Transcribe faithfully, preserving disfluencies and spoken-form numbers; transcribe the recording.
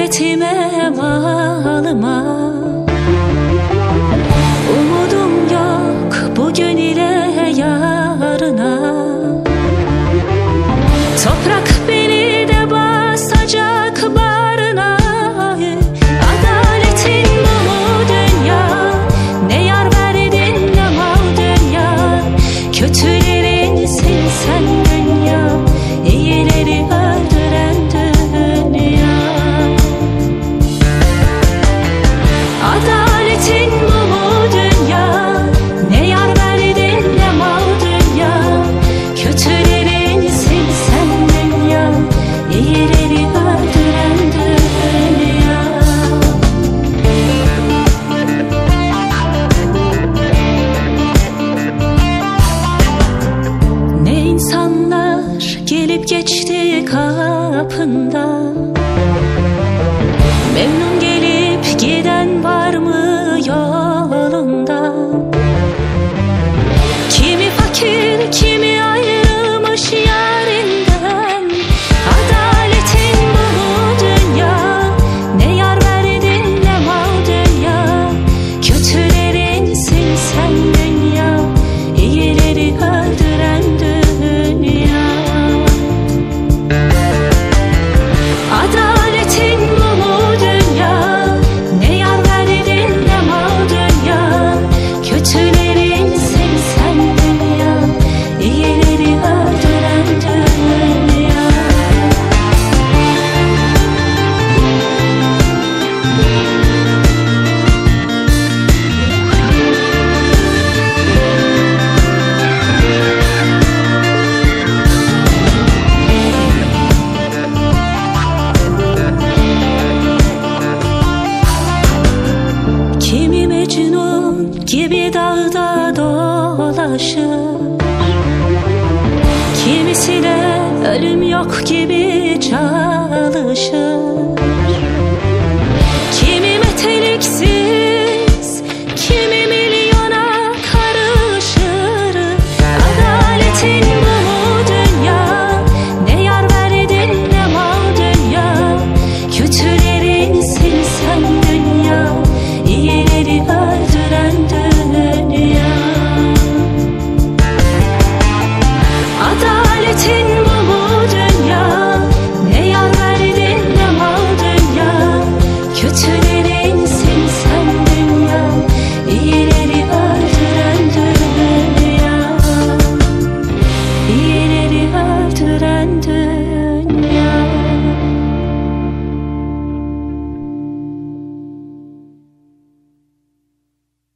adaletime malıma. Umudum yok bugün ile yarına. Toprak beni de basacak bağrına. Adaletin bu mu dünya? Ne yar verdin ne mal dünya. Kötülerinsin sen dünya, iyileri öldüren dünya. Adaletin bu mu dünya? Ne yar verdin ne mal dünya. Kötülerinsin sen dünya, iyileri öldüren dünya. Ne insanlar gelip geçti kapında. Memnun gelip giden var mı yolunda? Kimi fakir, kimi ayrılmış yarinden. Adaletin bu mu dünya? Ne yar verdin ne mal dünya. Kötülerinsin sen dünya, iyileri öldüren dünya. Adaletin bu mu dünya? Ne yar verdin ne mal dünya. Kötülerinsin sen dünya, iyileri öldüren dünya. Kimi Mecnun gibi dağda dolaşır. Kimisi de ölüm yok gibi çalışır.